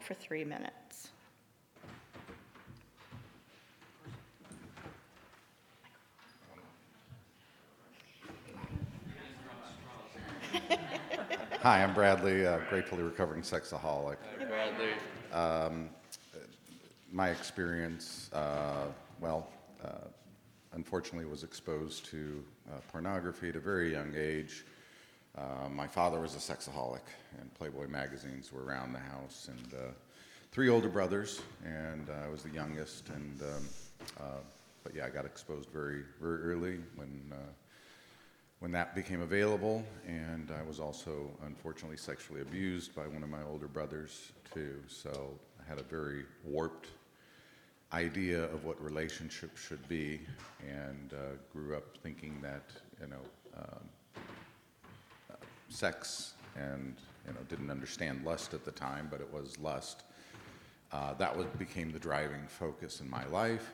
for 3 minutes. Hi, I'm Bradley, gratefully recovering sexaholic. Hi, Bradley. My experience, unfortunately was exposed to pornography at a very young age. My father was a sexaholic, and Playboy magazines were around the house, and 3 older brothers, and I was the youngest, and but yeah, I got exposed very, very early when that became available, and I was also unfortunately sexually abused by one of my older brothers too. So I had a very warped idea of what relationships should be, and grew up thinking that sex, and didn't understand lust at the time, but it was lust. That became the driving focus in my life.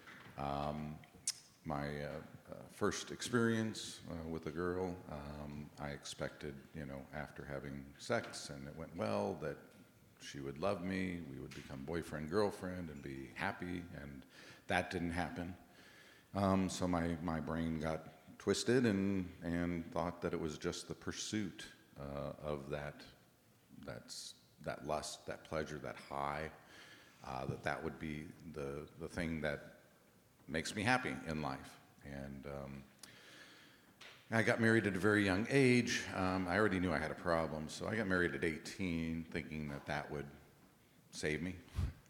My first experience with a girl, I expected, after having sex and it went well, that she would love me, we would become boyfriend, girlfriend, and be happy, and that didn't happen. So my brain got twisted and thought that it was just the pursuit of that lust, that pleasure, that high, that would be the thing that makes me happy in life. And I got married at a very young age. I already knew I had a problem, so I got married at 18 thinking that would save me.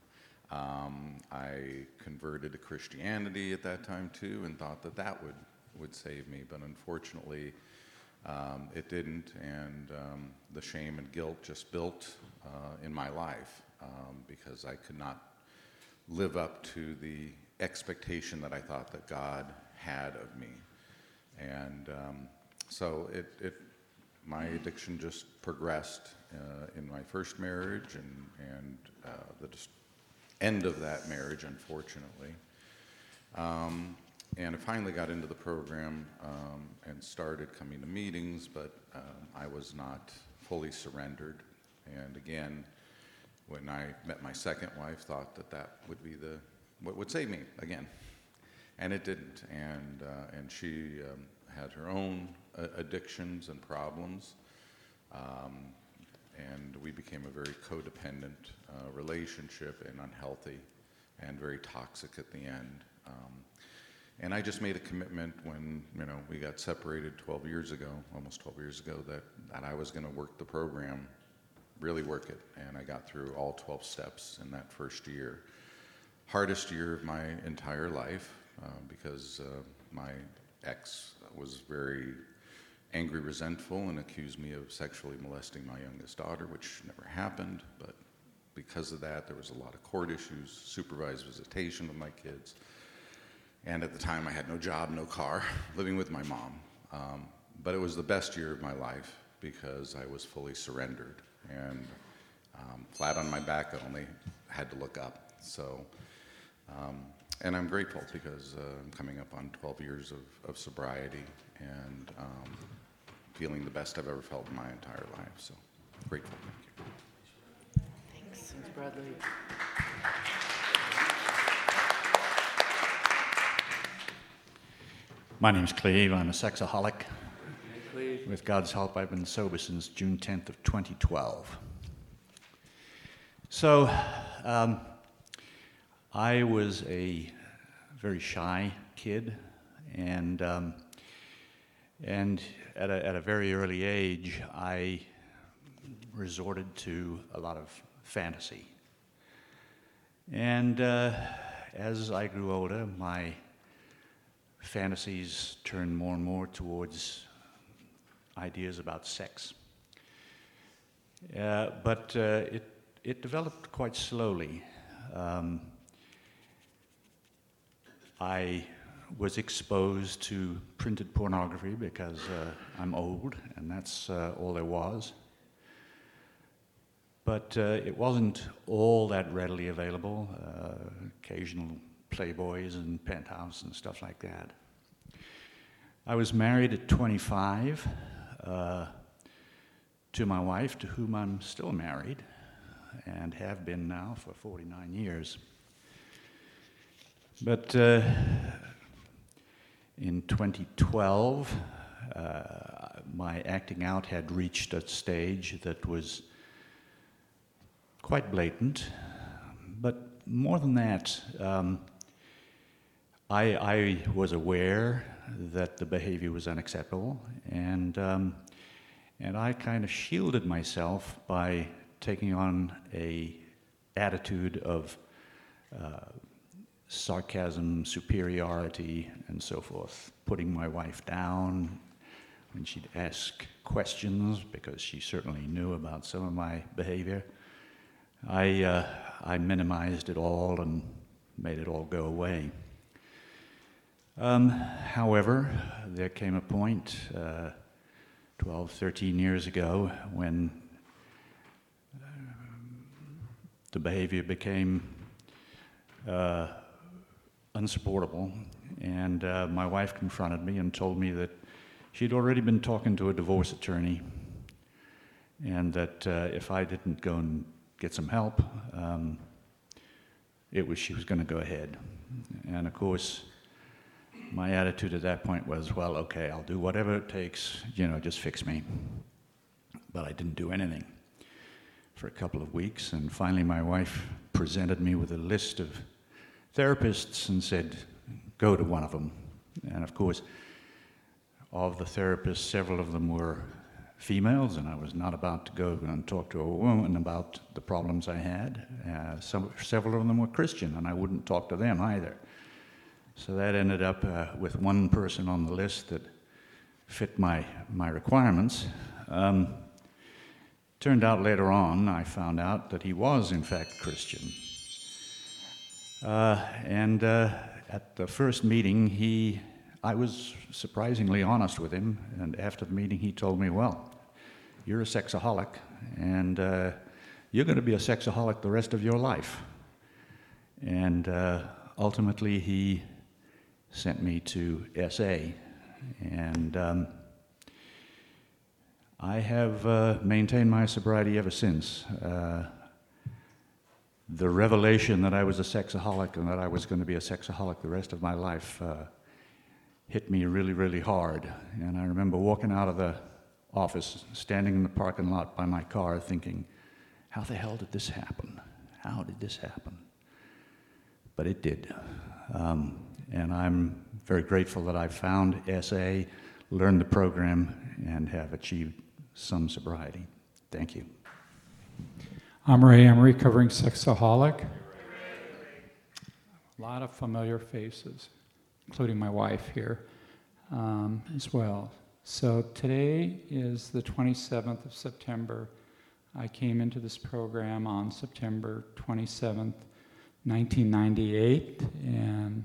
I converted to Christianity at that time too and thought that would save me, but unfortunately it didn't, and the shame and guilt just built in my life because I could not live up to the expectation that I thought that God had of me. And so my addiction just progressed in my first marriage and the end of that marriage, unfortunately. And I finally got into the program and started coming to meetings, but I was not fully surrendered. And again, when I met my second wife, thought that would be what would save me again. And it didn't. And she had her own addictions and problems. And we became a very codependent relationship, and unhealthy and very toxic at the end. And I just made a commitment when we got separated 12 years ago, almost 12 years ago, that I was going to work the program, really work it. And I got through all 12 steps in that first year. Hardest year of my entire life because my ex was very angry, resentful, and accused me of sexually molesting my youngest daughter, which never happened. But because of that, there was a lot of court issues, supervised visitation with my kids. And at the time, I had no job, no car, living with my mom. But it was the best year of my life because I was fully surrendered. And flat on my back, I only had to look up. So, and I'm grateful because I'm coming up on 12 years of sobriety and feeling the best I've ever felt in my entire life. So, grateful. Thank you. Thanks. Thanks, Bradley. My name's Cleve. I'm a sexaholic. Hey, Cleve. With God's help, I've been sober since June 10th of 2012. So, I was a very shy kid, and at a very early age, I resorted to a lot of fantasy. And as I grew older, my fantasies turned more and more towards ideas about sex. But it developed quite slowly. I was exposed to printed pornography because I'm old, and that's all there was. But it wasn't all that readily available. Occasional Playboys and Penthouse and stuff like that. I was married at 25 to my wife, to whom I'm still married, and have been now for 49 years. But in 2012, my acting out had reached a stage that was quite blatant. But more than that, I was aware that the behavior was unacceptable, and I kind of shielded myself by taking on a attitude of sarcasm, superiority, and so forth, putting my wife down when she'd ask questions, because she certainly knew about some of my behavior. I minimized it all and made it all go away. However, there came a point 12, 13 years ago when the behavior became unsupportable, and my wife confronted me and told me that she'd already been talking to a divorce attorney, and that if I didn't go and get some help, she was going to go ahead. And of course, my attitude at that point was, well, okay, I'll do whatever it takes, just fix me. But I didn't do anything for a couple of weeks, and finally my wife presented me with a list of therapists and said, go to one of them. And of course, of the therapists, several of them were females, and I was not about to go and talk to a woman about the problems I had. Several of them were Christian, and I wouldn't talk to them either. So that ended up with one person on the list that fit my requirements. Turned out later on, I found out that he was in fact Christian. And at the first meeting, I was surprisingly honest with him, and after the meeting he told me, well, you're a sexaholic, and you're going to be a sexaholic the rest of your life. And ultimately he sent me to SA, and I have maintained my sobriety ever since. The revelation that I was a sexaholic and that I was going to be a sexaholic the rest of my life hit me really, really hard. And I remember walking out of the office, standing in the parking lot by my car, thinking, how the hell did this happen? How did this happen? But it did. And I'm very grateful that I found SA, learned the program, and have achieved some sobriety. Thank you. I'm Ray. I'm a recovering sexaholic. A lot of familiar faces, including my wife here as well. So today is the 27th of September. I came into this program on September 27th, 1998, and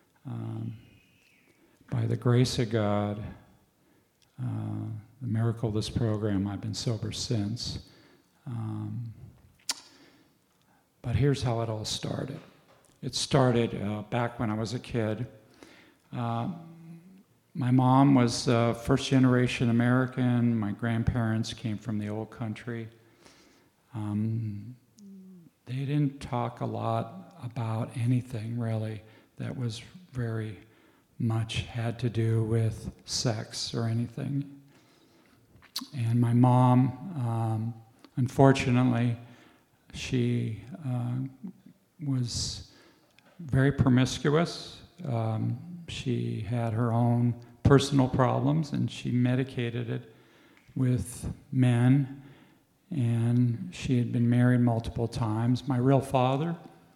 by the grace of God, the miracle of this program, I've been sober since. But here's how it all started. It started back when I was a kid. My mom was first-generation American. My grandparents came from the old country. They didn't talk a lot about anything, really, that was very much had to do with sex or anything. And my mom, unfortunately, she was very promiscuous. She had her own personal problems, and she medicated it with men, and she had been married multiple times. My real father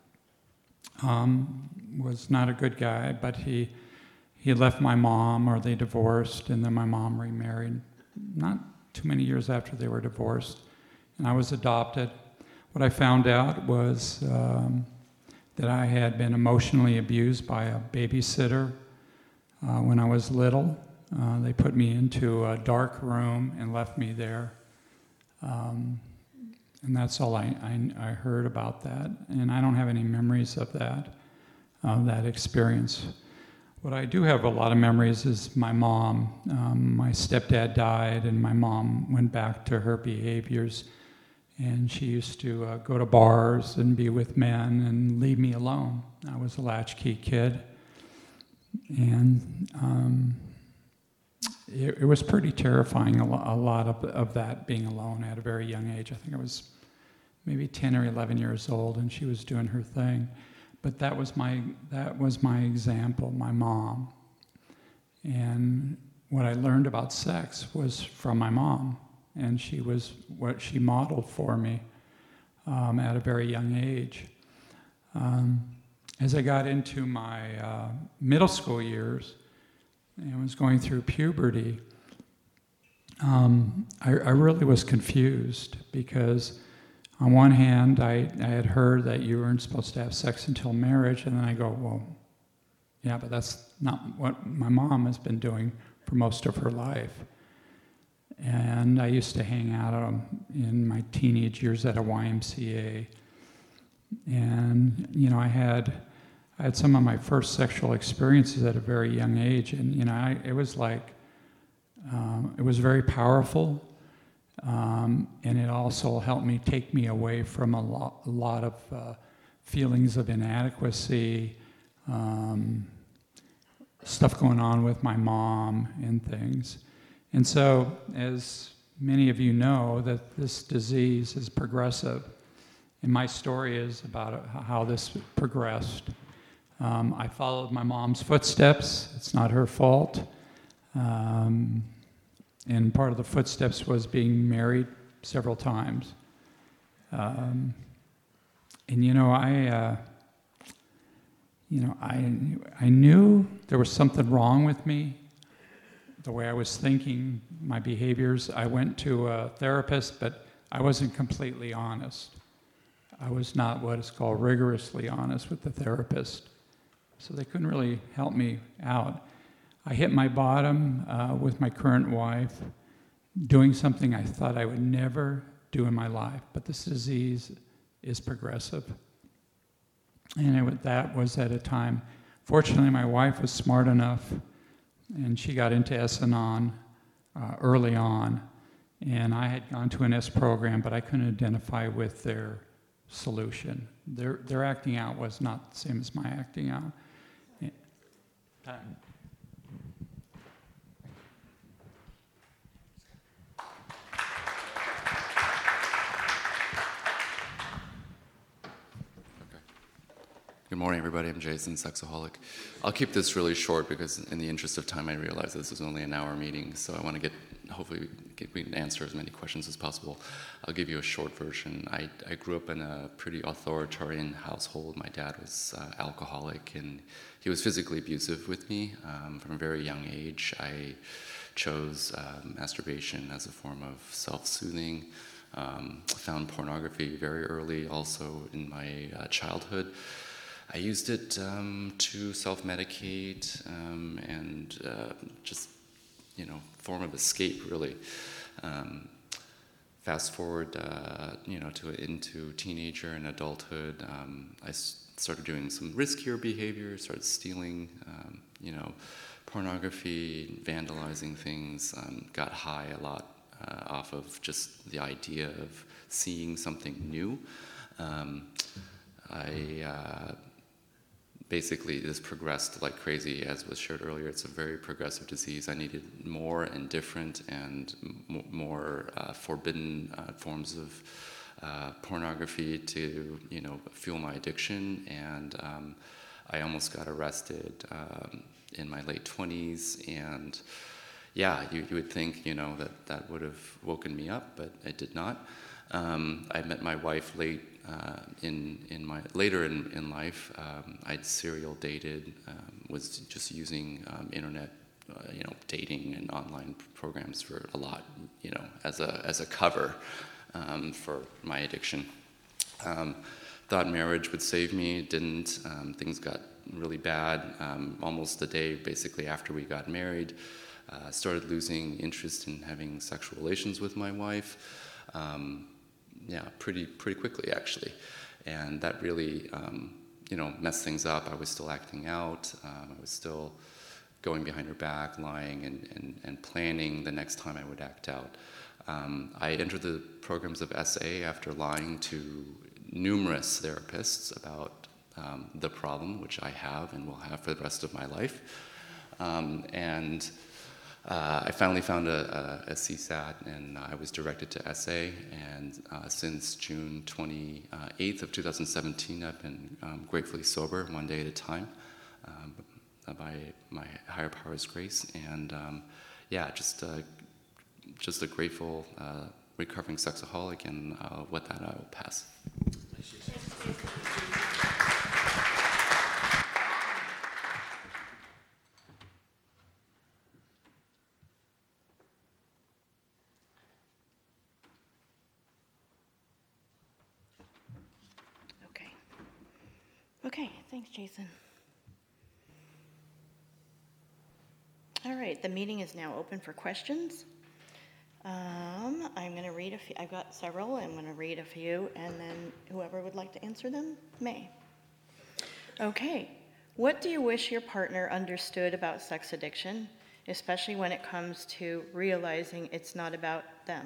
was not a good guy, but he had left my mom, or they divorced, and then my mom remarried not too many years after they were divorced, and I was adopted. What I found out was that I had been emotionally abused by a babysitter when I was little. They put me into a dark room and left me there. And that's all I heard about that. And I don't have any memories of that experience. What I do have a lot of memories is my mom. My stepdad died, and my mom went back to her behaviors And she used to go to bars and be with men and leave me alone. I was a latchkey kid. And it was pretty terrifying, a lot of that being alone at a very young age. I think I was maybe 10 or 11 years old, and she was doing her thing. But that was my example, my mom. And what I learned about sex was from my mom, and she was what she modeled for me at a very young age. As I got into my middle school years and was going through puberty, I really was confused because on one hand, I had heard that you weren't supposed to have sex until marriage, and then I go, well, yeah, but that's not what my mom has been doing for most of her life. And I used to hang out in my teenage years at a YMCA. And, you know, I had some of my first sexual experiences at a very young age. And, you know, it was like, it was very powerful. And it also helped me take me away from a lot of feelings of inadequacy, stuff going on with my mom and things. And so, as many of you know, that this disease is progressive. And my story is about how this progressed. I followed my mom's footsteps. It's not her fault. And part of the footsteps was being married several times. And you know, I knew there was something wrong with me, the way I was thinking, my behaviors. I went to a therapist, but I wasn't completely honest. I was not what is called rigorously honest with the therapist. So they couldn't really help me out. I hit my bottom with my current wife, doing something I thought I would never do in my life. But this disease is progressive. And that was at a time, fortunately my wife was smart enough, and she got into S-Anon early on. And I had gone to an S program, but I couldn't identify with their solution. Their acting out was not the same as my acting out. Good morning, everybody. I'm Jason, sexaholic. I'll keep this really short because in the interest of time, I realize this is only an hour meeting, so I want to hopefully we can answer as many questions as possible. I'll give you a short version. I grew up in a pretty authoritarian household. My dad was alcoholic, and he was physically abusive with me. From a very young age, I chose masturbation as a form of self-soothing. Found pornography very early, also in my childhood. I used it to self-medicate and just, form of escape, really. Fast forward, into teenager and adulthood, I started doing some riskier behavior, started stealing, pornography, vandalizing things, got high a lot off of just the idea of seeing something new. Basically, this progressed like crazy, as was shared earlier. It's a very progressive disease. I needed more and different and more forbidden forms of pornography to, fuel my addiction. And I almost got arrested in my late 20s. And yeah, you would think, that would have woken me up, but it did not. I met my wife later in life. I'd serial dated, was just using internet, dating and online programs for a lot, as a cover for my addiction. Thought marriage would save me, it didn't. Things got really bad. Almost the day basically after we got married, started losing interest in having sexual relations with my wife. Pretty quickly, actually. And that really, messed things up. I was still acting out. I was still going behind her back, lying and planning the next time I would act out. I entered the programs of SA after lying to numerous therapists about the problem, which I have and will have for the rest of my life. I finally found a CSAT, and I was directed to SA, and since June 28th of 2017, I've been gratefully sober, one day at a time, by my higher power's grace, and just a grateful recovering sexaholic, and with that, I will pass. Okay, thanks, Jason. All right, the meeting is now open for questions. I'm going to read a few. I've got several. I'm going to read a few, and then whoever would like to answer them may. Okay, what do you wish your partner understood about sex addiction, especially when it comes to realizing it's not about them?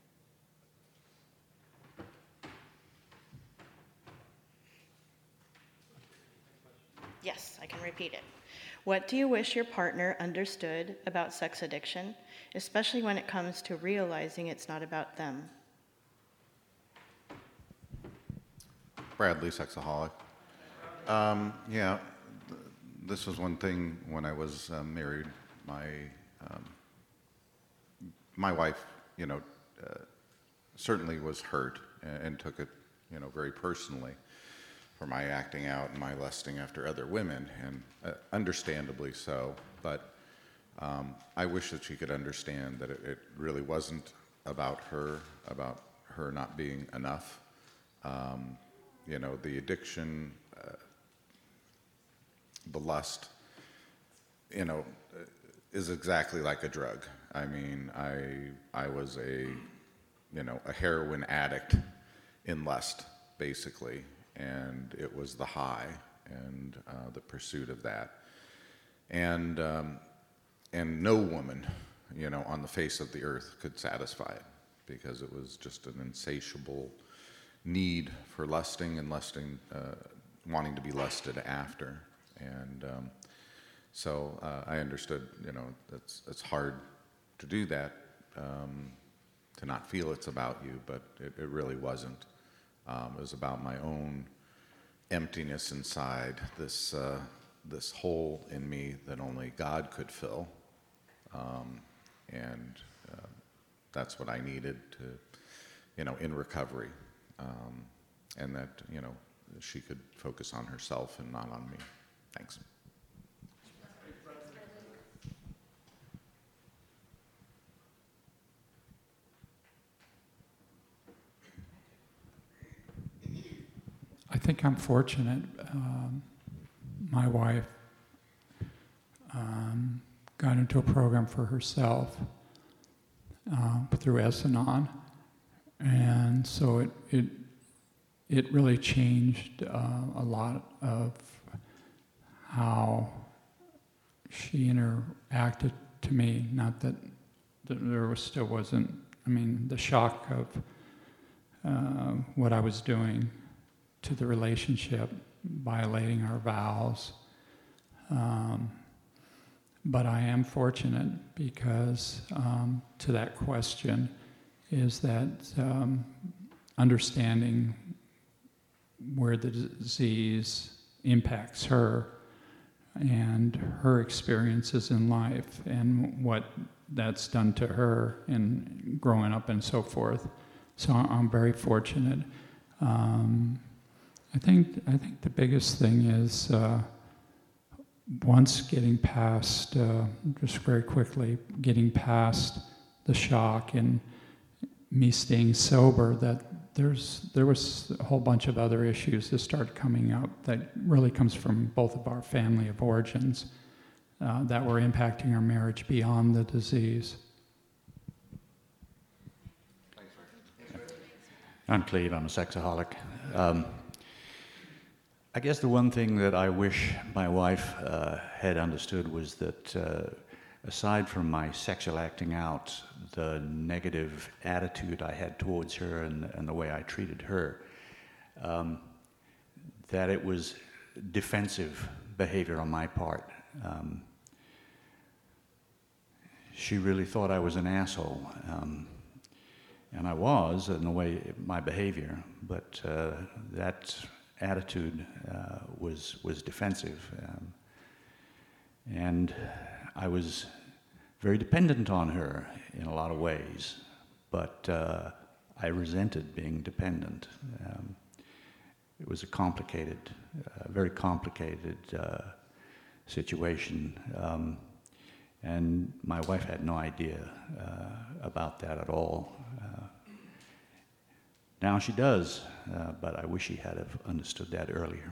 Yes, I can repeat it. What do you wish your partner understood about sex addiction, especially when it comes to realizing it's not about them? Bradley, sexaholic. This was one thing when I was married. My wife, certainly was hurt and took it, very personally for my acting out and my lusting after other women, and understandably so. But I wish that she could understand that it really wasn't about her not being enough. The addiction, the lust, is exactly like a drug. I mean, I was a heroin addict in lust, basically, and it was the high and the pursuit of that. And no woman, on the face of the earth could satisfy it, because it was just an insatiable need for lusting, wanting to be lusted after. And so I understood, it's hard to do that, to not feel it's about you, but it really wasn't. It was about my own emptiness inside, this hole in me that only God could fill. And that's what I needed to, in recovery. And that, she could focus on herself and not on me. Thanks. I think I'm fortunate. My wife got into a program for herself through S-Anon, and so it really changed a lot of how she interacted to me. Not that there still wasn't, the shock of what I was doing to the relationship, violating our vows. But I am fortunate because to that question is that understanding where the disease impacts her and her experiences in life and what that's done to her in growing up and so forth. So I'm very fortunate. I think the biggest thing is once getting past, just very quickly, getting past the shock and me staying sober, that there was a whole bunch of other issues that started coming up that really comes from both of our family of origins that were impacting our marriage beyond the disease. I'm Cleve, I'm a sexaholic. I guess the one thing that I wish my wife had understood was that aside from my sexual acting out, the negative attitude I had towards her and the way I treated her, that it was defensive behavior on my part. She really thought I was an asshole, and I was in the way, my behavior, but that attitude was defensive, and I was very dependent on her in a lot of ways, but I resented being dependent. It was a complicated, very complicated situation, and my wife had no idea about that at all. Now she does, but I wish she had have understood that earlier.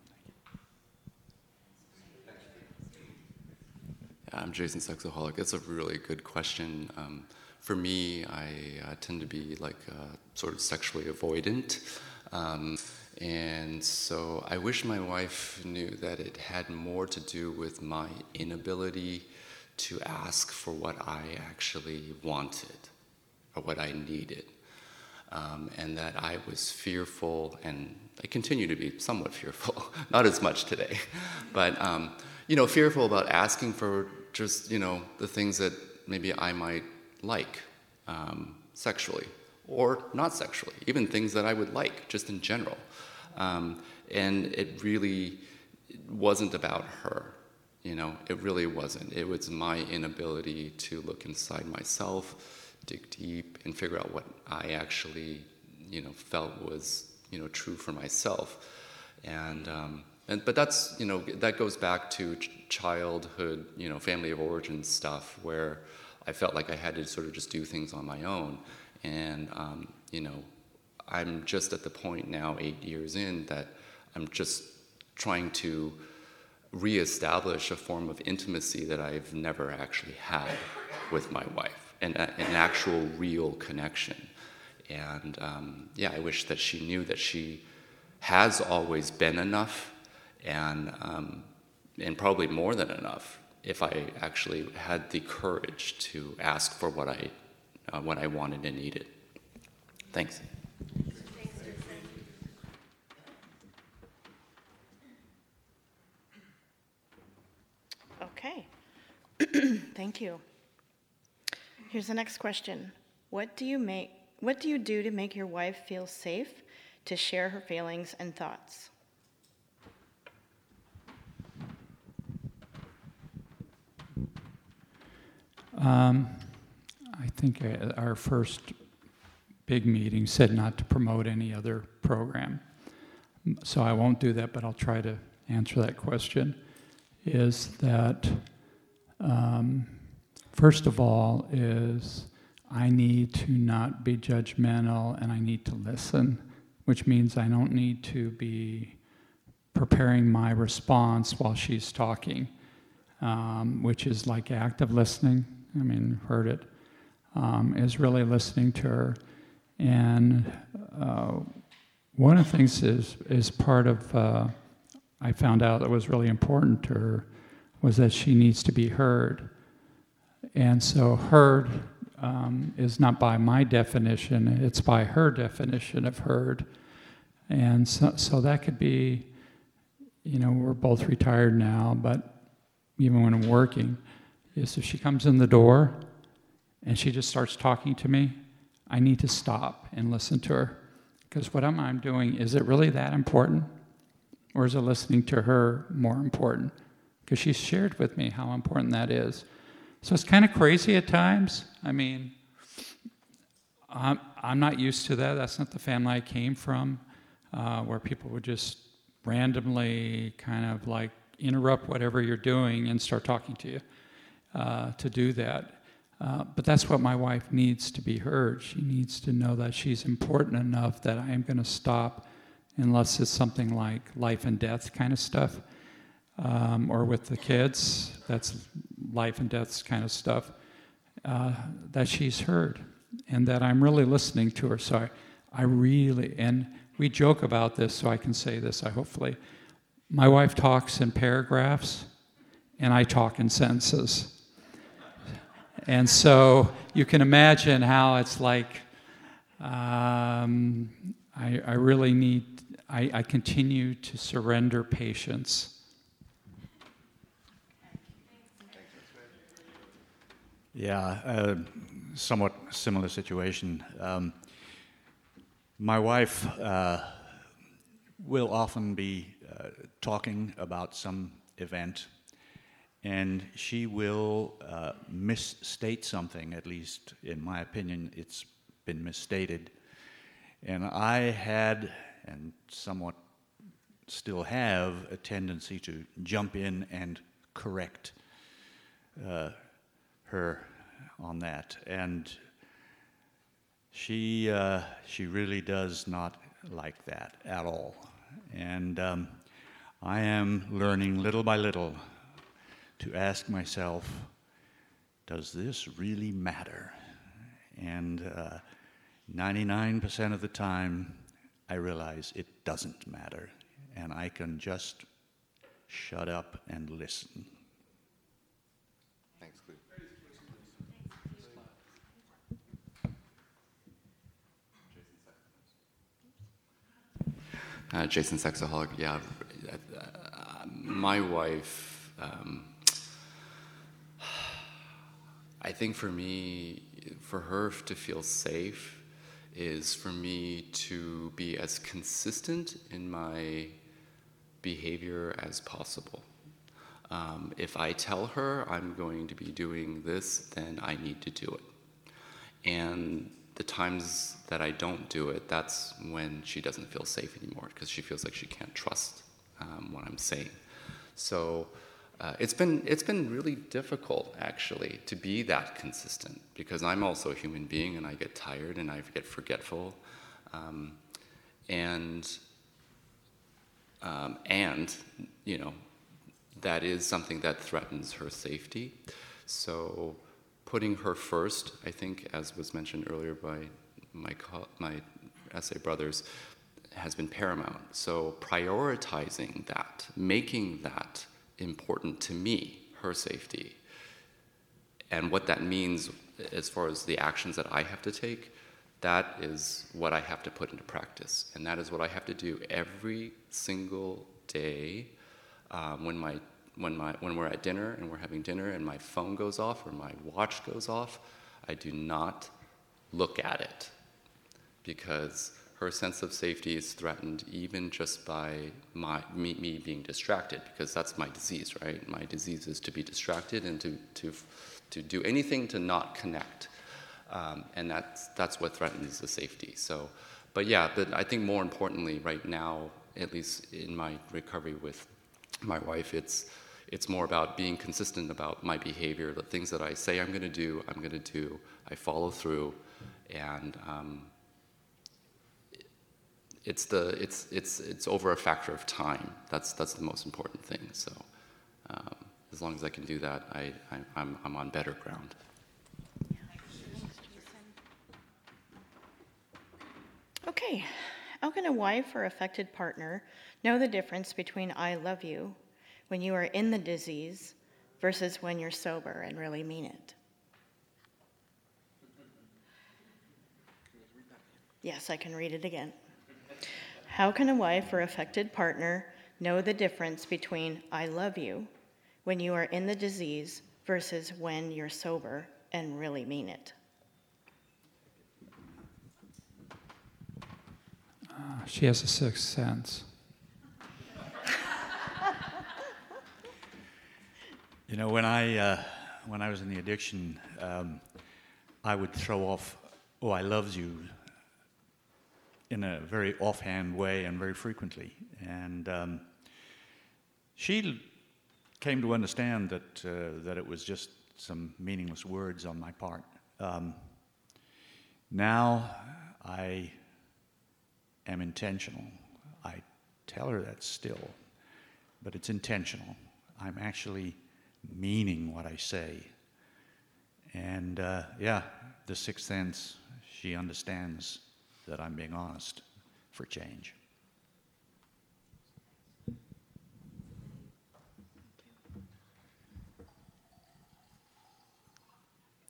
I'm Jason, Sexaholic. It's a really good question. For me, I tend to be like sort of sexually avoidant. And so I wish my wife knew that it had more to do with my inability to ask for what I actually wanted or what I needed. And that I was fearful, and I continue to be somewhat fearful, not as much today, but fearful about asking for just, the things that maybe I might like sexually or not sexually, even things that I would like just in general. And it really wasn't about her, it really wasn't. It was my inability to look inside myself, dig deep, and figure out what I actually, felt was, true for myself. But that's, that goes back to childhood, family of origin stuff, where I felt like I had to sort of just do things on my own. And, I'm just at the point now, 8 years in, that I'm just trying to reestablish a form of intimacy that I've never actually had with my wife, and an actual real connection. And I wish that she knew that she has always been enough, and probably more than enough, if I actually had the courage to ask for what I wanted and needed. Thanks. Okay. Thank you. Here's the next question. What do you do to make your wife feel safe to share her feelings and thoughts? I think our first big meeting said not to promote any other program. So I won't do that, but I'll try to answer that question. Is that, first of all, is I need to not be judgmental, and I need to listen, which means I don't need to be preparing my response while she's talking, which is like active listening. I mean, you've heard it, is really listening to her. And one of the things is part of, I found out that was really important to her, was that she needs to be heard. And so heard is not by my definition, it's by her definition of heard. And so that could be, we're both retired now, but even when I'm working, is if she comes in the door and she just starts talking to me, I need to stop and listen to her. Because what I'm doing, is it really that important? Or is it listening to her more important? Because she's shared with me how important that is. So it's kind of crazy at times. I mean, I'm not used to that. That's not the family I came from, where people would just randomly kind of like interrupt whatever you're doing and start talking to you to do that. But that's what my wife needs to be heard. She needs to know that she's important enough that I am going to stop, unless it's something like life and death kind of stuff, or with the kids, that's life and death kind of stuff, that she's heard, and that I'm really listening to her. So I really, and we joke about this, so I can say this, hopefully. My wife talks in paragraphs, and I talk in sentences. And so you can imagine how it's like, I really need, I continue to surrender patience. Yeah, somewhat similar situation. My wife will often be talking about some event, and she will misstate something. At least in my opinion, it's been misstated. And I had, and somewhat still have, a tendency to jump in and correct her on that. And she really does not like that at all. And I am learning little by little to ask myself, does this really matter? And 99% of the time, I realize it doesn't matter, and I can just shut up and listen. Thanks, Cleve. Jason Sexaholic, yeah. My wife, I think for me, for her to feel safe is for me to be as consistent in my behavior as possible. If I tell her I'm going to be doing this, then I need to do it. And the times that I don't do it, that's when she doesn't feel safe anymore, because she feels like she can't trust what I'm saying. So it's been really difficult, actually, to be that consistent, because I'm also a human being and I get tired and I get forgetful, and you know, that is something that threatens her safety. So putting her first, I think, as was mentioned earlier by my SA brothers, has been paramount. So prioritizing that, making that important to me, her safety, and what that means as far as the actions that I have to take, that is what I have to put into practice. And that is what I have to do every single day when we're at dinner and we're having dinner and my phone goes off or my watch goes off. I do not look at it, because her sense of safety is threatened even just by me being distracted, because that's my disease, right? My disease is to be distracted and to do anything to not connect, and that's what threatens the safety. So, but yeah, I think more importantly right now, at least in my recovery with my wife, it's more about being consistent about my behavior. The things that I say I'm going to do, I follow through, and it's over a factor of time. That's the most important thing. So as long as I can do that, I'm on better ground. Okay, how can a wife or affected partner know the difference between I love you when you are in the disease versus when you're sober and really mean it? Yes, I can read it again. How can a wife or affected partner know the difference between I love you when you are in the disease versus when you're sober and really mean it? She has a sixth sense. You know, when I was in the addiction, I would throw off, "Oh, I loves you," in a very offhand way and very frequently. And she came to understand that it was just some meaningless words on my part. Now I am intentional. I tell her that still, but it's intentional. I'm actually meaning what I say. And yeah, the sixth sense, she understands that I'm being honest for change.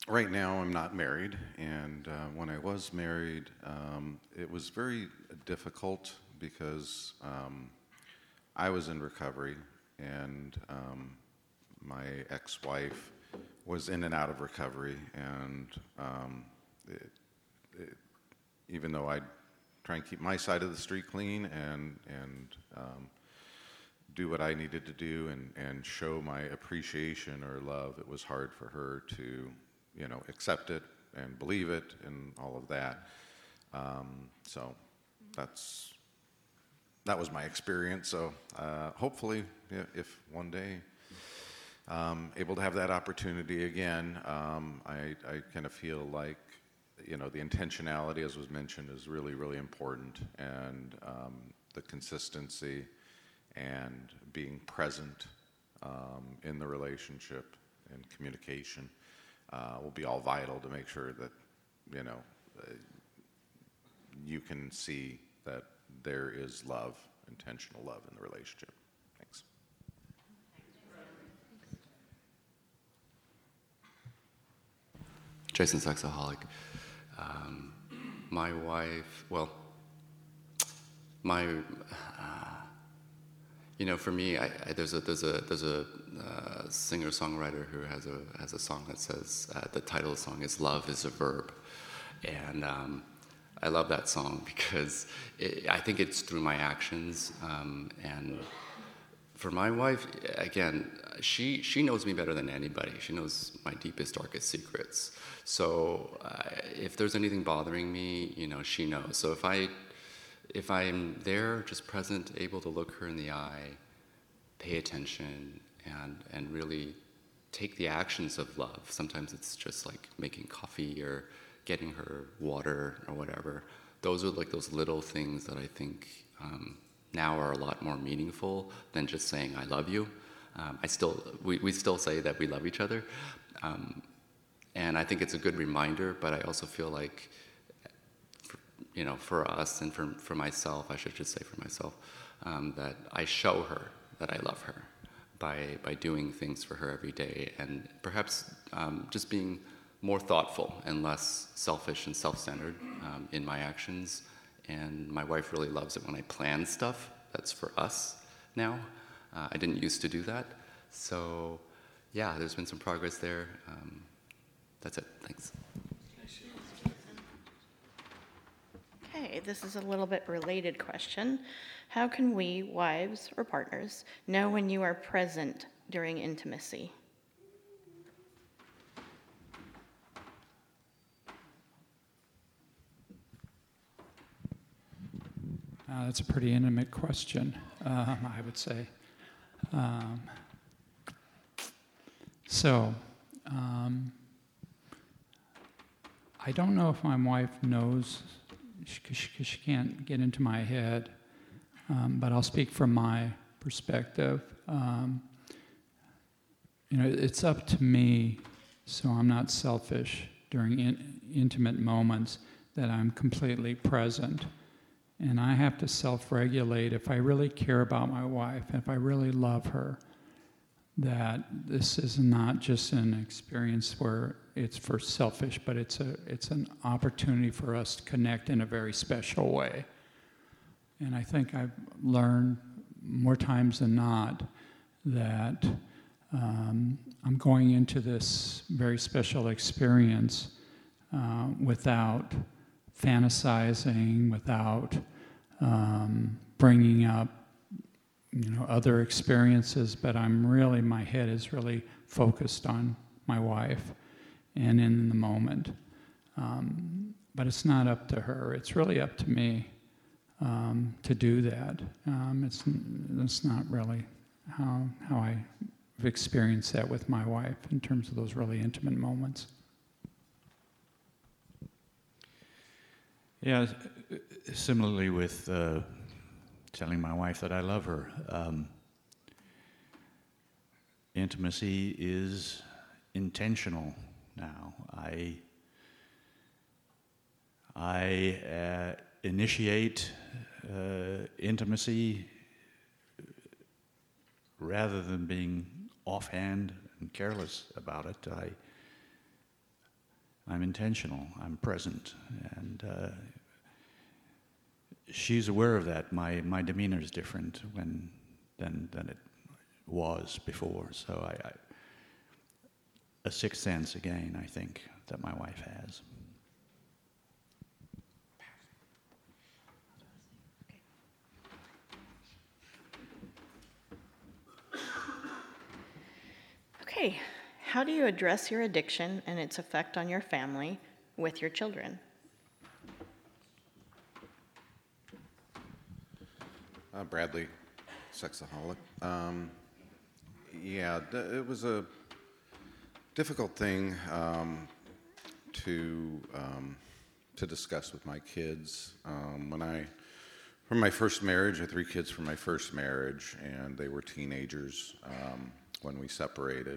Right now, I'm not married, and when I was married, it was very difficult because I was in recovery, and my ex-wife was in and out of recovery, and even though I try and keep my side of the street clean and do what I needed to do and show my appreciation or love, it was hard for her to, accept it and believe it and all of that. So that was my experience. So hopefully, if one day able to have that opportunity again, I kind of feel like, the intentionality, as was mentioned, is really, really important, and the consistency and being present in the relationship and communication will be all vital to make sure that, you can see that there is love, intentional love in the relationship. Thanks. Jason Sexaholic. My wife, well, for me, there's a singer-songwriter who has a song that says the title of the song is "Love is a Verb," and I love that song because I think it's through my actions. And for my wife, again, she knows me better than anybody. She knows my deepest, darkest secrets. So if there's anything bothering me, she knows. So if I'm there, just present, able to look her in the eye, pay attention, and really take the actions of love. Sometimes it's just like making coffee or getting her water or whatever. Those are like those little things that I think now are a lot more meaningful than just saying I love you. We still say that we love each other, and I think it's a good reminder. But I also feel like, for us and for myself, I should just say for myself, that I show her that I love her by doing things for her every day, and perhaps just being more thoughtful and less selfish and self-centered in my actions. And my wife really loves it when I plan stuff that's for us now. I didn't used to do that. So, yeah, there's been some progress there. That's it. Thanks. Okay, this is a little bit related question. How can we, wives or partners, know when you are present during intimacy? That's a pretty intimate question, I would say. I don't know if my wife knows, because she can't get into my head, but I'll speak from my perspective. It's up to me, so I'm not selfish during intimate moments, that I'm completely present. And I have to self-regulate if I really care about my wife, if I really love her, that this is not just an experience where it's for selfish, but it's an opportunity for us to connect in a very special way. And I think I've learned more times than not that I'm going into this very special experience without fantasizing, without bringing up other experiences, but my head is really focused on my wife and in the moment. But it's not up to her, it's really up to me to do that. It's not really how I've experienced that with my wife in terms of those really intimate moments. Yeah, similarly with telling my wife that I love her. Intimacy is intentional now. I initiate intimacy rather than being offhand and careless about it. I'm intentional, I'm present, and she's aware of that. My demeanor is different than it was before, so a sixth sense again, I think, that my wife has. Okay, how do you address your addiction and its effect on your family with your children? Bradley, sexaholic. It was a difficult thing to discuss with my kids. From my first marriage, I had 3 kids from my first marriage, and they were teenagers when we separated,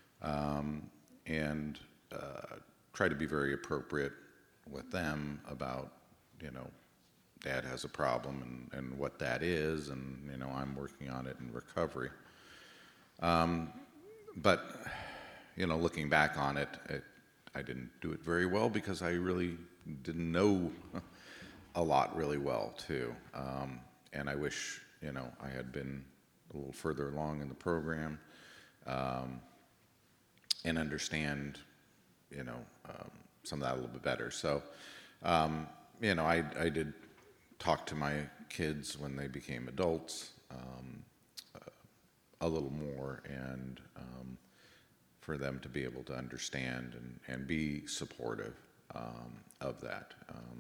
and tried to be very appropriate with them about, Dad has a problem and what that is, and I'm working on it in recovery. But looking back on it, I didn't do it very well because I really didn't know a lot really well too, and I wish I had been a little further along in the program and understand some of that a little bit better. So I did talk to my kids when they became adults a little more, and for them to be able to understand and be supportive of that.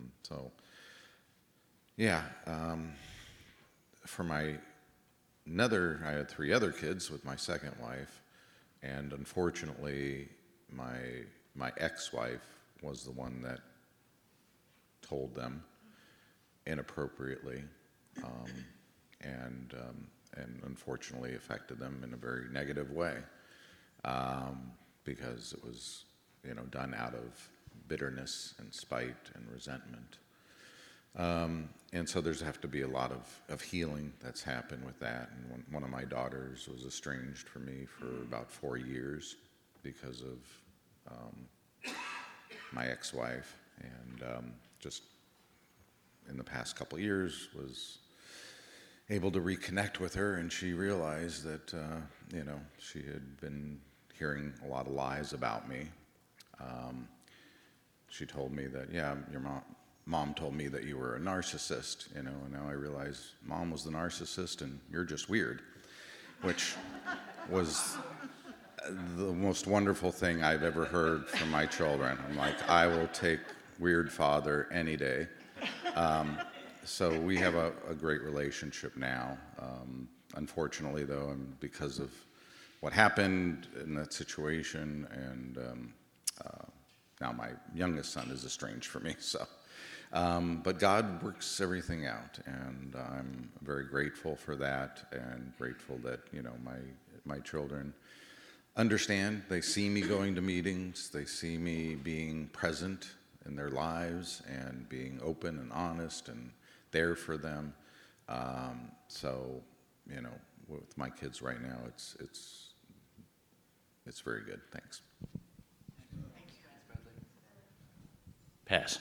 I had 3 other kids with my second wife, and unfortunately, my ex-wife was the one that told them inappropriately, and unfortunately affected them in a very negative way, because it was done out of bitterness and spite and resentment. And so there's have to be a lot of healing that's happened with that. And one of my daughters was estranged from me for about 4 years because of my ex-wife, and just in the past couple years was able to reconnect with her, and she realized that she had been hearing a lot of lies about me. She told me that, your mom told me that you were a narcissist, and now I realize Mom was the narcissist and you're just weird, which was the most wonderful thing I've ever heard from my children. I'm like, I will take weird father any day. So we have a great relationship now. Unfortunately, though, because of what happened in that situation, and now my youngest son is estranged from me. So, but God works everything out, and I'm very grateful for that, and grateful that my children understand. They see me going to meetings. They see me being present in their lives and being open and honest and there for them. So, with my kids right now, it's very good. Thanks. Pass.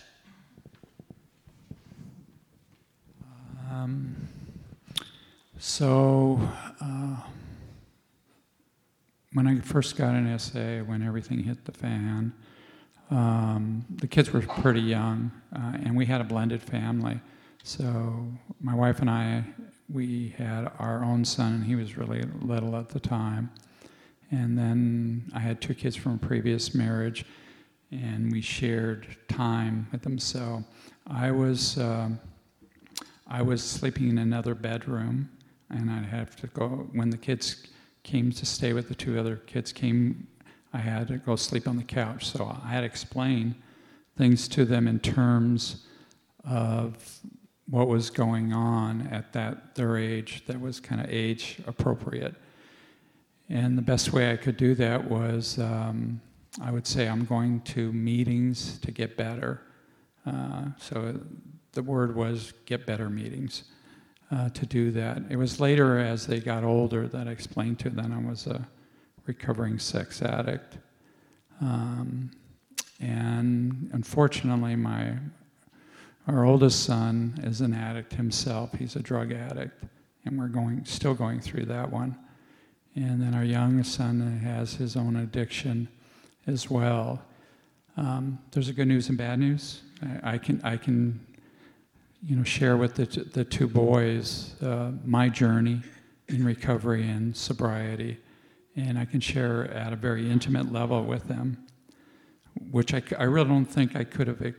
When I first got in SA, when everything hit the fan, the kids were pretty young, and we had a blended family. So my wife and I, we had our own son, and he was really little at the time. And then I had 2 kids from a previous marriage, and we shared time with them. So I was sleeping in another bedroom, and I'd have to go, when the kids came to stay with the 2 other kids I had to go sleep on the couch. So I had to explain things to them in terms of what was going on at their age that was kind of age appropriate. And the best way I could do that was I would say I'm going to meetings to get better. So the word was get better meetings to do that. It was later as they got older that I explained to them I was a recovering sex addict. And unfortunately, our oldest son is an addict himself. He's a drug addict, and we're still going through that one. And then our youngest son has his own addiction as well. There's a good news and bad news. I can share with the two boys my journey in recovery and sobriety, and I can share at a very intimate level with them, which I really don't think I could have.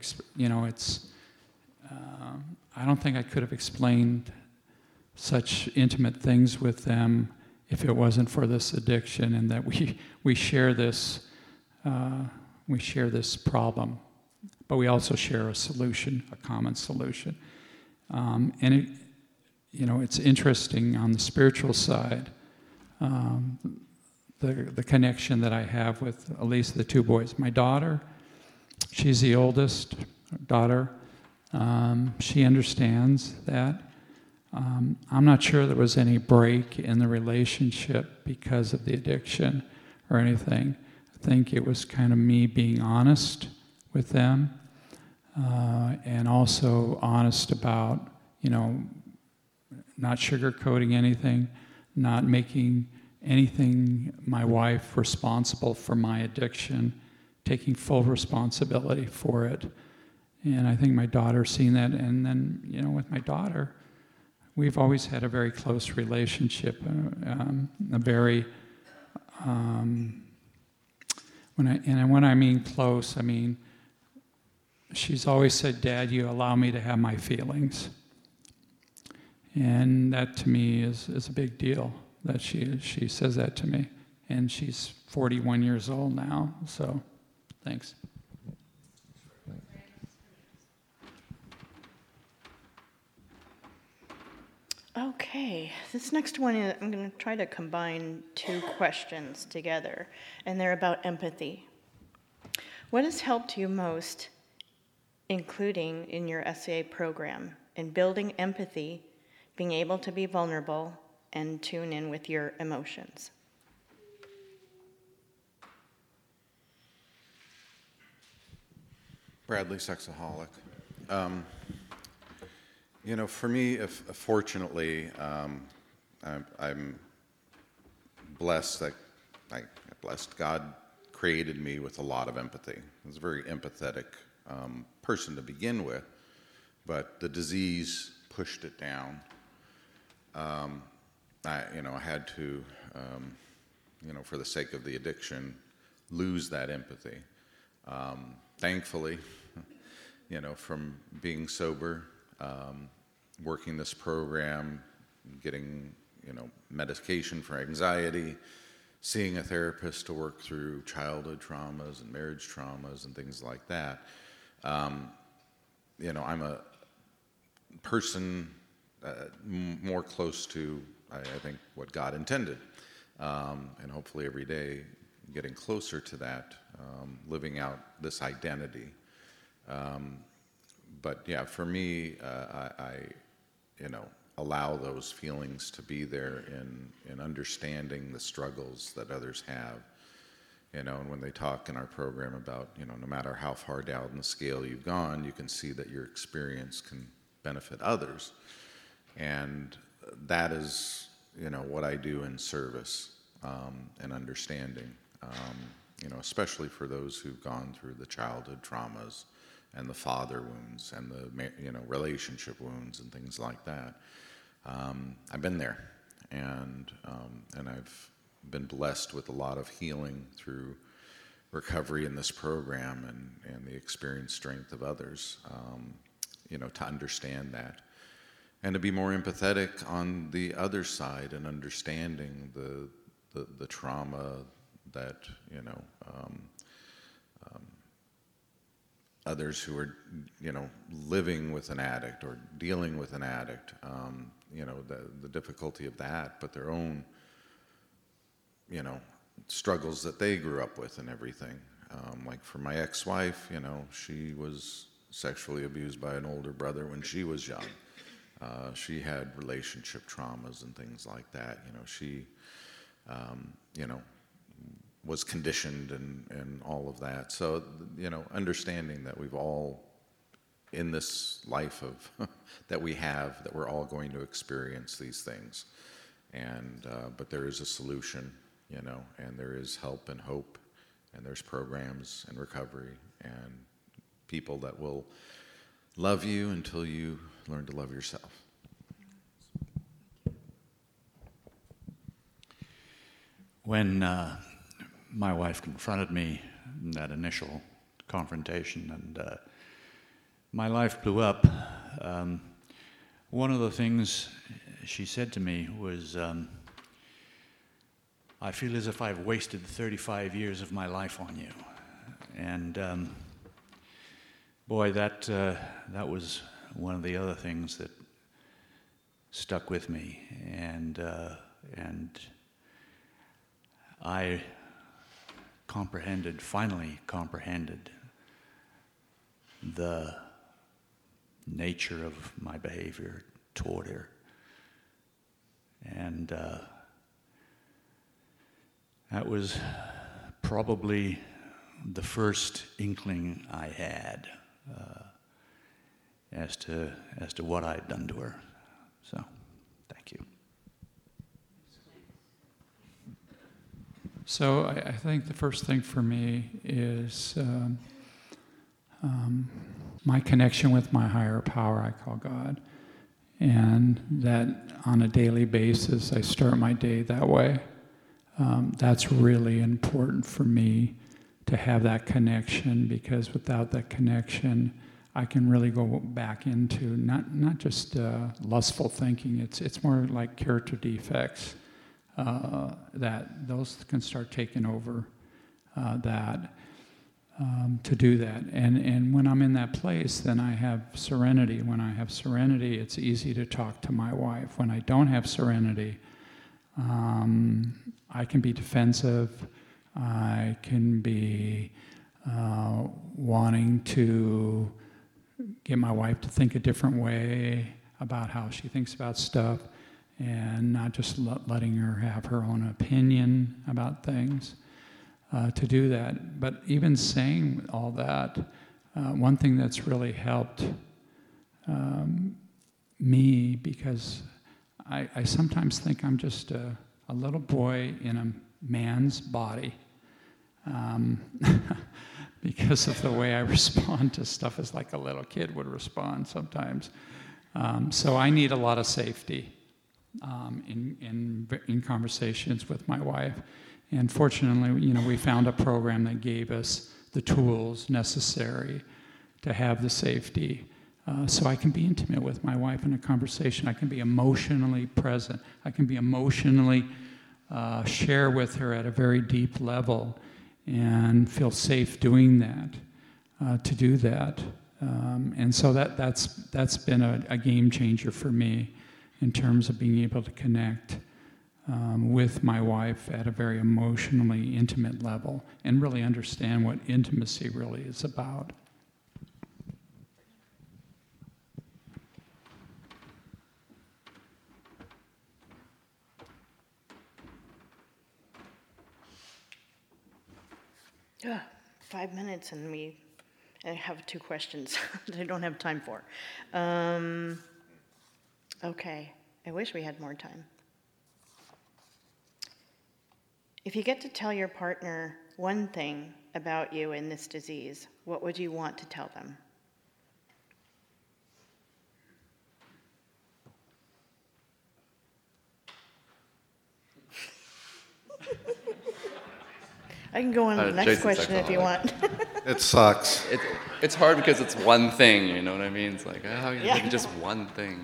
I don't think I could have explained such intimate things with them if it wasn't for this addiction, and that we share this problem, but we also share a solution, a common solution. And it's interesting on the spiritual side, the connection that I have with at least the two boys. My daughter, she's the oldest daughter. She understands that. I'm not sure there was any break in the relationship because of the addiction or anything. I think it was kind of me being honest with them, and also honest about, not sugarcoating anything, not making anything my wife responsible for my addiction, taking full responsibility for it. And I think my daughter's seen that. And then, with my daughter, we've always had a very close relationship, when I mean close, I mean, she's always said, "Dad, you allow me to have my feelings." And that to me is a big deal, that she says that to me. And she's 41 years old now, so thanks. Okay, this next one, I'm going to try to combine two questions together, and they're about empathy. What has helped you most, including in your SCA program, in building empathy, being able to be vulnerable, and tune in with your emotions? Bradley, Sexaholic. For me, fortunately, I'm blessed that God created me with a lot of empathy. I was a very empathetic person to begin with, but the disease pushed it down. I had to, for the sake of the addiction, lose that empathy. Thankfully, from being sober, working this program, getting, medication for anxiety, seeing a therapist to work through childhood traumas and marriage traumas and things like that. I'm a person more close to, I think, what God intended. And hopefully every day getting closer to that, living out this identity. But yeah, for me, I allow those feelings to be there in understanding the struggles that others have. And when they talk in our program about, no matter how far down the scale you've gone, you can see that your experience can benefit others. And that is, what I do in service and understanding, especially for those who've gone through the childhood traumas and the father wounds and the relationship wounds and things like that. I've been there, and I've been blessed with a lot of healing through recovery in this program and the experienced strength of others, to understand that and to be more empathetic on the other side and understanding the trauma that others who are, living with an addict or dealing with an addict, the difficulty of that, but their own, struggles that they grew up with and everything. Like for my ex-wife, she was sexually abused by an older brother when she was young. She had relationship traumas and things like that. She, was conditioned and all of that. So, understanding that we've all, in this life of that we have, that we're all going to experience these things. And but there is a solution, and there is help and hope, and there's programs and recovery and people that will love you until you learn to love yourself. When my wife confronted me in that initial confrontation and my life blew up, one of the things she said to me was, I feel as if I've wasted 35 years of my life on you. And boy, that was one of the other things that stuck with me. And I finally comprehended the nature of my behavior toward her. And that was probably the first inkling I had as to what I'd done to her. So, thank you. So I think the first thing for me is my connection with my higher power, I call God. And that on a daily basis, I start my day that way. That's really important for me to have that connection, because without that connection, I can really go back into not just lustful thinking. It's more like character defects. That those can start taking over to do that. And when I'm in that place, then I have serenity. When I have serenity, it's easy to talk to my wife. When I don't have serenity, I can be defensive. I can be wanting to get my wife to think a different way about how she thinks about stuff, and not just letting her have her own opinion about things, to do that. But even saying all that, one thing that's really helped me, because I sometimes think I'm just a little boy in a man's body, because of the way I respond to stuff is like a little kid would respond sometimes. So I need a lot of safety in conversations with my wife. And fortunately, we found a program that gave us the tools necessary to have the safety, so I can be intimate with my wife in a conversation. I can be emotionally present. I can be emotionally share with her at a very deep level and feel safe doing that, to do that. And so that's been a game changer for me in terms of being able to connect with my wife at a very emotionally intimate level and really understand what intimacy really is about. Yeah, 5 minutes and I have 2 questions that I don't have time for. Okay, I wish we had more time. If you get to tell your partner one thing about you in this disease, what would you want to tell them? I can go on to the next Jason's question if you want. It sucks. It's hard because it's one thing, you know what I mean? It's like, how can Yeah. it be just one thing?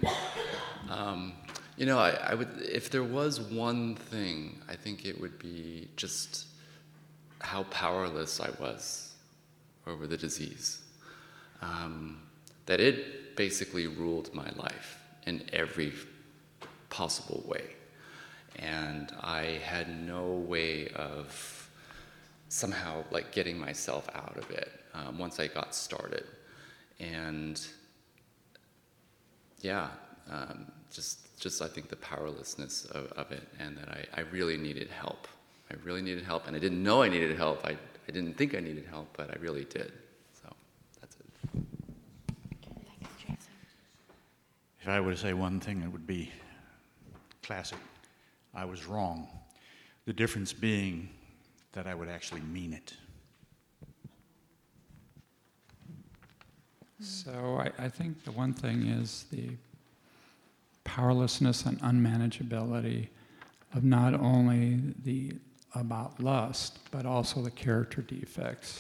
I would, if there was one thing, I think it would be just how powerless I was over the disease. That it basically ruled my life in every possible way. And I had no way of somehow like getting myself out of it once I got started. And yeah, just I think the powerlessness of it, and that I really needed help. I really needed help, and I didn't know I needed help. I didn't think I needed help, but I really did. So that's it. Thanks, Jason. If I were to say one thing, it would be classic. I was wrong. The difference being that I would actually mean it. So I think the one thing is the powerlessness and unmanageability of not only about lust, but also the character defects.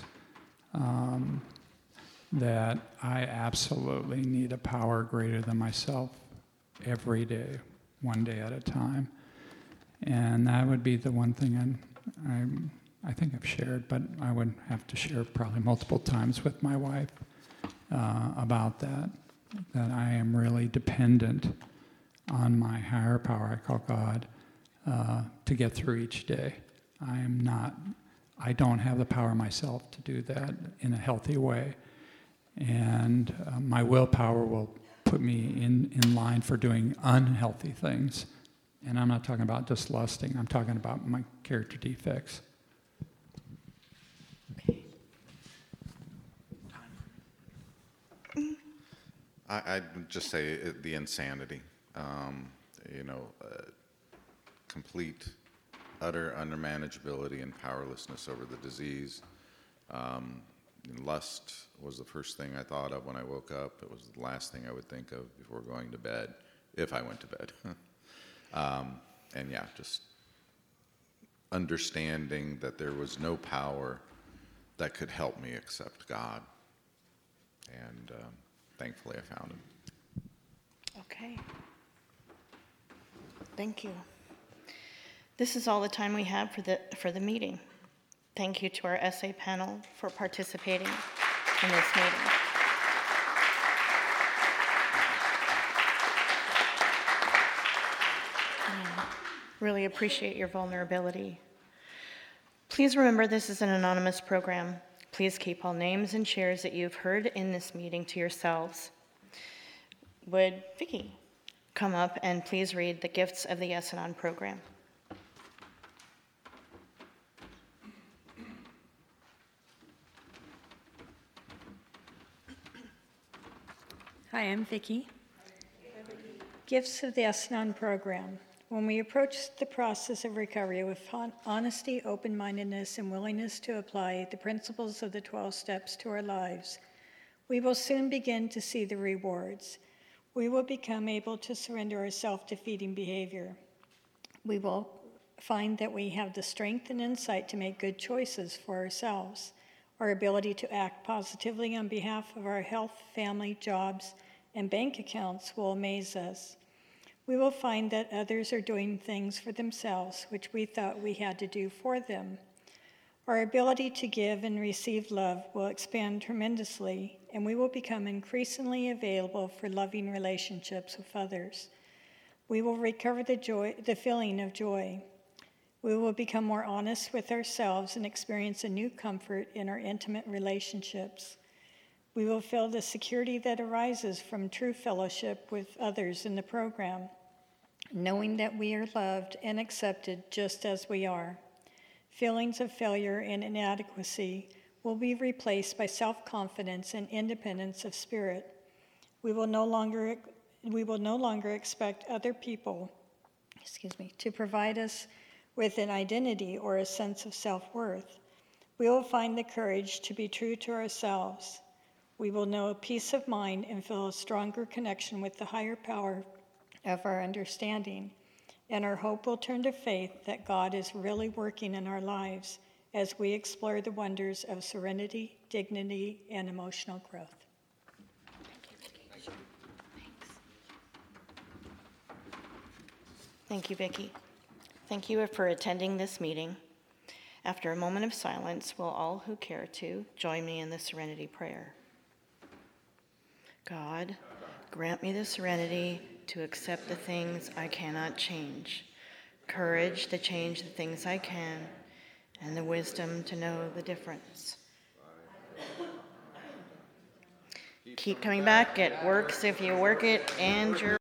That I absolutely need a power greater than myself every day, one day at a time. And that would be the one thing I think I've shared, but I would have to share probably multiple times with my wife about that I am really dependent on my higher power, I call God, to get through each day. I don't have the power myself to do that in a healthy way. And my willpower will put me in line for doing unhealthy things. And I'm not talking about just lusting, I'm talking about my character defects. Okay. I'd just say the insanity. Complete, utter unmanageability and powerlessness over the disease. Lust was the first thing I thought of when I woke up. It was the last thing I would think of before going to bed, if I went to bed. Just understanding that there was no power that could help me except God. And thankfully I found him. Okay. Thank you. This is all the time we have for the meeting. Thank you to our essay panel for participating in this meeting. Really appreciate your vulnerability. Please remember this is an anonymous program. Please keep all names and shares that you've heard in this meeting to yourselves. Would Vicki come up and please read the gifts of the S-Anon program? Hi, I'm Vicki. Gifts of the S-Anon program. When we approach the process of recovery with honesty, open-mindedness, and willingness to apply the principles of the 12 steps to our lives, we will soon begin to see the rewards. We will become able to surrender our self-defeating behavior. We will find that we have the strength and insight to make good choices for ourselves. Our ability to act positively on behalf of our health, family, jobs, and bank accounts will amaze us. We will find that others are doing things for themselves which we thought we had to do for them. Our ability to give and receive love will expand tremendously, and we will become increasingly available for loving relationships with others. We will recover the feeling of joy. We will become more honest with ourselves and experience a new comfort in our intimate relationships. We will feel the security that arises from true fellowship with others in the program, knowing that we are loved and accepted just as we are. Feelings of failure and inadequacy will be replaced by self-confidence and independence of spirit. We will no longer expect other people, to provide us with an identity or a sense of self-worth. We will find the courage to be true to ourselves. We will know a peace of mind and feel a stronger connection with the higher power of our understanding. And our hope will turn to faith that God is really working in our lives as we explore the wonders of serenity, dignity, and emotional growth. Thank you, Vicki. Thank you for attending this meeting. After a moment of silence, will all who care to join me in the serenity prayer? God, grant me the serenity to accept the things I cannot change, courage to change the things I can, and the wisdom to know the difference. Keep coming back. It works if you work it and you're